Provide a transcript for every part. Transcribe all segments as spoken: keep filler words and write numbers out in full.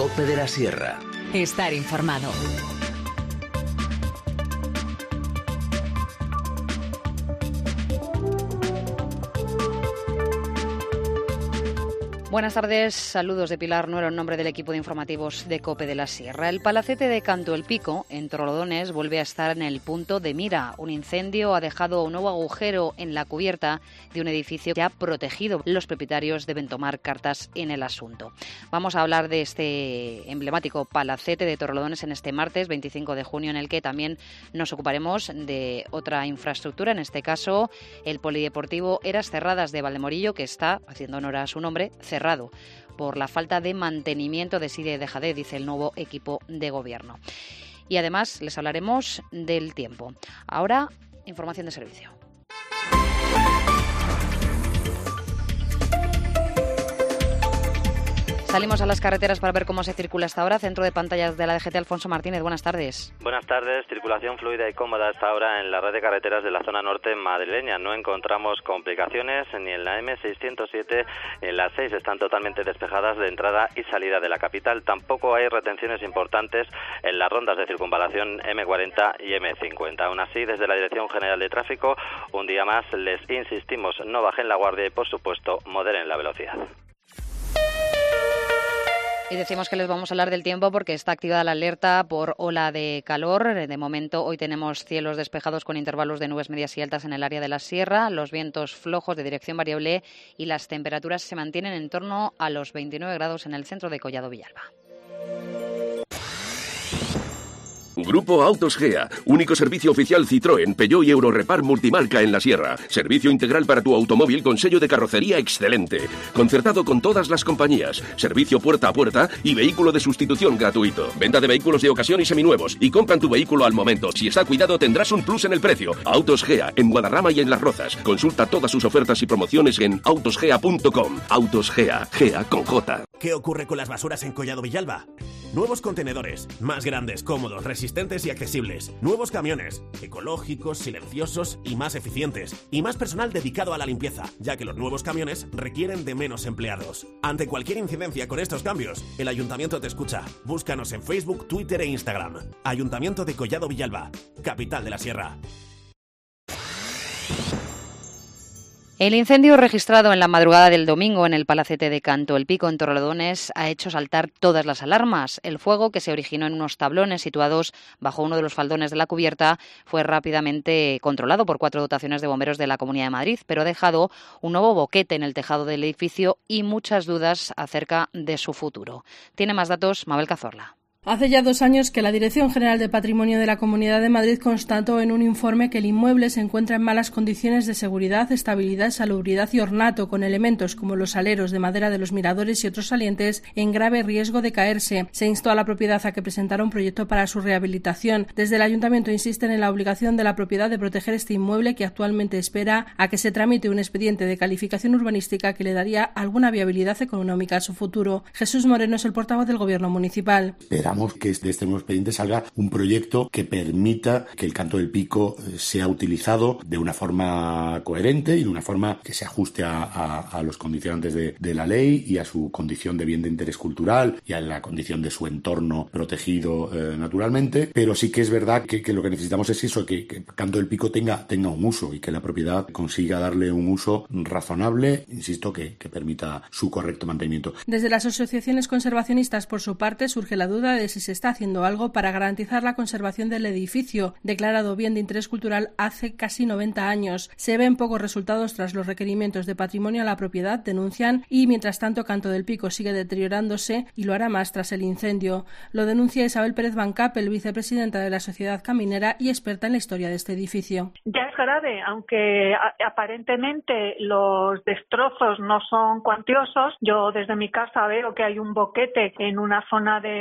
COPE de la Sierra. Estar informado. Buenas tardes, saludos de Pilar Nuero en nombre del equipo de informativos de COPE de la Sierra. El palacete de Canto el Pico, en Torrelodones, vuelve a estar en el punto de mira. Un incendio ha dejado un nuevo agujero en la cubierta de un edificio ya protegido. Los propietarios deben tomar cartas en el asunto. Vamos a hablar de este emblemático palacete de Torrelodones en este martes veinticinco de junio, en el que también nos ocuparemos de otra infraestructura, en este caso el Polideportivo Eras Cerradas de Valdemorillo, que está, haciendo honor a su nombre, cerrado por la falta de mantenimiento de Siria y de Jadé, dice el nuevo equipo de gobierno. Y además les hablaremos del tiempo. Ahora, información de servicio. Salimos a las carreteras para ver cómo se circula hasta ahora. Centro de pantallas de la D G T, Alfonso Martínez, buenas tardes. Buenas tardes. Circulación fluida y cómoda hasta ahora en la red de carreteras de la zona norte madrileña. No encontramos complicaciones ni en la eme seiscientos siete, en las seis están totalmente despejadas de entrada y salida de la capital. Tampoco hay retenciones importantes en las rondas de circunvalación eme cuarenta y eme cincuenta. Aún así, desde la Dirección General de Tráfico, un día más les insistimos, no bajen la guardia y, por supuesto, moderen la velocidad. Y decimos que les vamos a hablar del tiempo porque está activada la alerta por ola de calor. De momento, hoy tenemos cielos despejados con intervalos de nubes medias y altas en el área de la sierra, los vientos flojos de dirección variable y las temperaturas se mantienen en torno a los veintinueve grados en el centro de Collado Villalba. Grupo Autos Gea, único servicio oficial Citroën, Peugeot y Eurorepar multimarca en la Sierra. Servicio integral para tu automóvil con sello de carrocería excelente. Concertado con todas las compañías. Servicio puerta a puerta y vehículo de sustitución gratuito. Venta de vehículos de ocasión y seminuevos. Y compran tu vehículo al momento. Si está cuidado tendrás un plus en el precio. Autos Gea, en Guadarrama y en Las Rozas. Consulta todas sus ofertas y promociones en autosgea punto com. Autos Gea, Gea con J. ¿Qué ocurre con las basuras en Collado Villalba? Nuevos contenedores, más grandes, cómodos, resistentes y accesibles. Nuevos camiones, ecológicos, silenciosos y más eficientes. Y más personal dedicado a la limpieza, ya que los nuevos camiones requieren de menos empleados. Ante cualquier incidencia con estos cambios, el Ayuntamiento te escucha. Búscanos en Facebook, Twitter e Instagram. Ayuntamiento de Collado Villalba, capital de la Sierra. El incendio registrado en la madrugada del domingo en el palacete de Canto el Pico en Torrelodones ha hecho saltar todas las alarmas. El fuego, que se originó en unos tablones situados bajo uno de los faldones de la cubierta, fue rápidamente controlado por cuatro dotaciones de bomberos de la Comunidad de Madrid, pero ha dejado un nuevo boquete en el tejado del edificio y muchas dudas acerca de su futuro. Tiene más datos Mabel Cazorla. Hace ya dos años que la Dirección General de Patrimonio de la Comunidad de Madrid constató en un informe que el inmueble se encuentra en malas condiciones de seguridad, estabilidad, salubridad y ornato, con elementos como los aleros de madera de los miradores y otros salientes en grave riesgo de caerse. Se instó a la propiedad a que presentara un proyecto para su rehabilitación. Desde el Ayuntamiento insisten en la obligación de la propiedad de proteger este inmueble, que actualmente espera a que se tramite un expediente de calificación urbanística que le daría alguna viabilidad económica a su futuro. Jesús Moreno es el portavoz del Gobierno municipal. Esperamos que de este nuevo expediente salga un proyecto que permita que el Canto del Pico sea utilizado de una forma coherente y de una forma que se ajuste a, a, a los condicionantes de, de la ley y a su condición de bien de interés cultural y a la condición de su entorno protegido eh, naturalmente, pero sí que es verdad que, que lo que necesitamos es eso, que, que Canto del Pico tenga, tenga un uso y que la propiedad consiga darle un uso razonable, insisto, que, que permita su correcto mantenimiento. Desde las asociaciones conservacionistas, por su parte, surge la duda de si se está haciendo algo para garantizar la conservación del edificio, declarado bien de interés cultural hace casi noventa años. Se ven pocos resultados tras los requerimientos de patrimonio a la propiedad, denuncian, y mientras tanto Canto del Pico sigue deteriorándose y lo hará más tras el incendio. Lo denuncia Isabel Pérez Bancapel, vicepresidenta de la Sociedad Caminera y experta en la historia de este edificio. Ya es grave, aunque aparentemente los destrozos no son cuantiosos. Yo desde mi casa veo que hay un boquete en una zona de la cubierta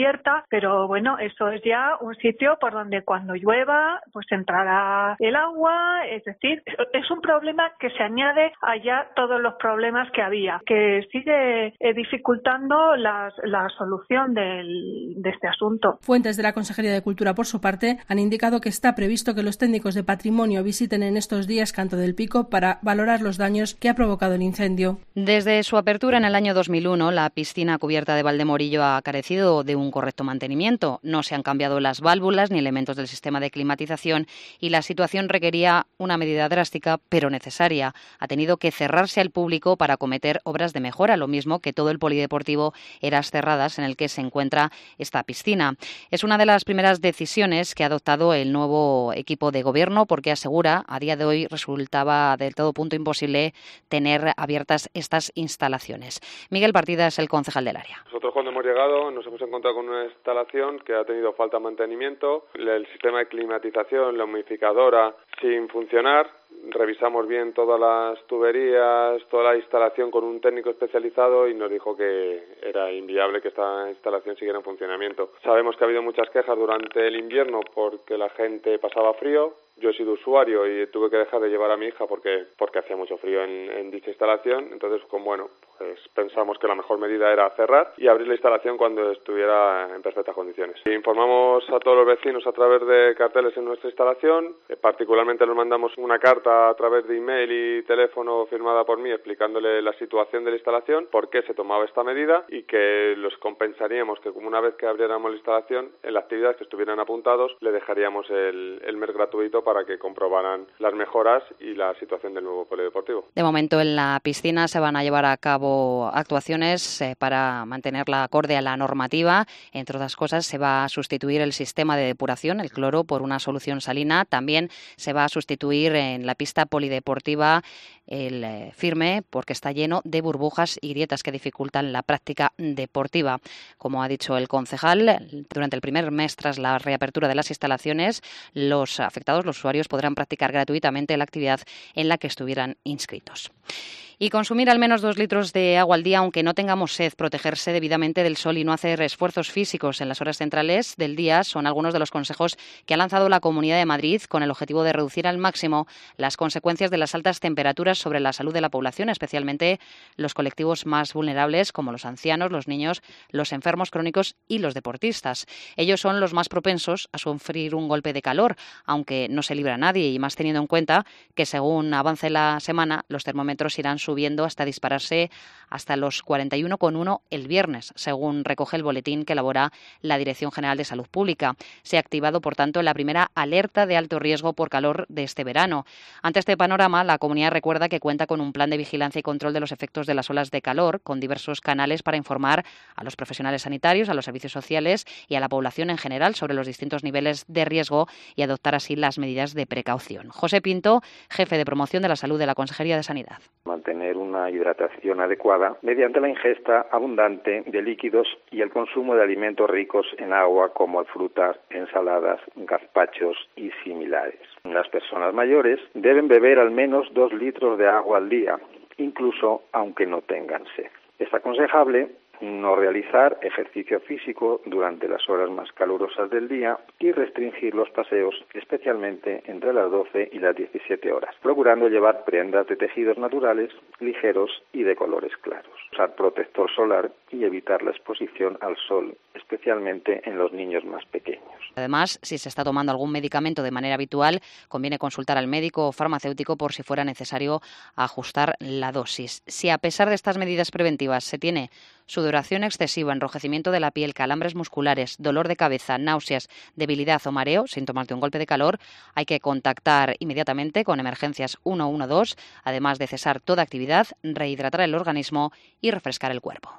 cubierta, pero bueno, eso es ya un sitio por donde cuando llueva pues entrará el agua, es decir, es un problema que se añade a ya todos los problemas que había, que sigue eh, dificultando las, la solución del, de este asunto. Fuentes de la Consejería de Cultura, por su parte, han indicado que está previsto que los técnicos de patrimonio visiten en estos días Canto del Pico para valorar los daños que ha provocado el incendio. Desde su apertura en el año dos mil uno, la piscina cubierta de Valdemorillo ha carecido de un correcto mantenimiento. No se han cambiado las válvulas ni elementos del sistema de climatización y la situación requería una medida drástica pero necesaria. Ha tenido que cerrarse al público para acometer obras de mejora, lo mismo que todo el polideportivo Eras Cerradas en el que se encuentra esta piscina. Es una de las primeras decisiones que ha adoptado el nuevo equipo de gobierno porque asegura a día de hoy resultaba del todo punto imposible tener abiertas estas instalaciones. Miguel Partida es el concejal del área. Nosotros cuando hemos llegado nos hemos encontrado con una instalación que ha tenido falta de mantenimiento, el sistema de climatización, la humidificadora sin funcionar. Revisamos bien todas las tuberías, toda la instalación con un técnico especializado y nos dijo que era inviable que esta instalación siguiera en funcionamiento. Sabemos que ha habido muchas quejas durante el invierno porque la gente pasaba frío. Yo he sido usuario y tuve que dejar de llevar a mi hija porque porque hacía mucho frío en, en dicha instalación. Entonces, como bueno, pues pensamos que la mejor medida era cerrar y abrir la instalación cuando estuviera en perfectas condiciones. Informamos a todos los vecinos a través de carteles en nuestra instalación. Eh, particularmente nos mandamos una carta a través de email y teléfono firmada por mí explicándole la situación de la instalación, por qué se tomaba esta medida y que los compensaríamos, que como una vez que abriéramos la instalación, en las actividades que estuvieran apuntados, le dejaríamos el, el mes gratuito para que comprobaran las mejoras y la situación del nuevo polideportivo. De momento en la piscina se van a llevar a cabo actuaciones eh, para mantenerla acorde a la normativa. Entre otras cosas, se va a sustituir el sistema de depuración, el cloro, por una solución salina. También se va a sustituir en la pista polideportiva el eh, firme porque está lleno de burbujas y grietas que dificultan la práctica deportiva. Como ha dicho el concejal, durante el primer mes tras la reapertura de las instalaciones, los afectados, los usuarios, podrán practicar gratuitamente la actividad en la que estuvieran inscritos. Y consumir al menos dos litros de agua al día, aunque no tengamos sed, protegerse debidamente del sol y no hacer esfuerzos físicos en las horas centrales del día son algunos de los consejos que ha lanzado la Comunidad de Madrid con el objetivo de reducir al máximo las consecuencias de las altas temperaturas sobre la salud de la población, especialmente los colectivos más vulnerables como los ancianos, los niños, los enfermos crónicos y los deportistas. Ellos son los más propensos a sufrir un golpe de calor, aunque no se libra a nadie y más teniendo en cuenta que según avance la semana los termómetros irán subiendo hasta dispararse hasta los cuarenta y uno coma uno el viernes, según recoge el boletín que elabora la Dirección General de Salud Pública. Se ha activado, por tanto, la primera alerta de alto riesgo por calor de este verano. Ante este panorama, la comunidad recuerda que cuenta con un plan de vigilancia y control de los efectos de las olas de calor, con diversos canales para informar a los profesionales sanitarios, a los servicios sociales y a la población en general sobre los distintos niveles de riesgo y adoptar así las medidas de precaución. José Pinto, jefe de promoción de la salud de la Consejería de Sanidad. Mantener una hidratación adecuada mediante la ingesta abundante de líquidos y el consumo de alimentos ricos en agua como frutas, ensaladas, gazpachos y similares. Las personas mayores deben beber al menos dos litros de agua al día, incluso aunque no tengan sed. Es aconsejable no realizar ejercicio físico durante las horas más calurosas del día y restringir los paseos, especialmente entre las doce y las diecisiete horas, procurando llevar prendas de tejidos naturales, ligeros y de colores claros. Usar protector solar y evitar la exposición al sol, especialmente en los niños más pequeños. Además, si se está tomando algún medicamento de manera habitual, conviene consultar al médico o farmacéutico por si fuera necesario ajustar la dosis. Si a pesar de estas medidas preventivas se tiene sudoración excesiva, enrojecimiento de la piel, calambres musculares, dolor de cabeza, náuseas, debilidad o mareo, síntomas de un golpe de calor, hay que contactar inmediatamente con Emergencias ciento doce, además de cesar toda actividad, rehidratar el organismo y refrescar el cuerpo.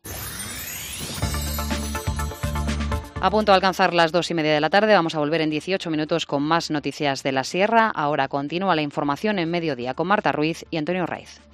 A punto de alcanzar las dos y media de la tarde, vamos a volver en dieciocho minutos con más noticias de la Sierra. Ahora continúa la información en mediodía con Marta Ruiz y Antonio Raiz.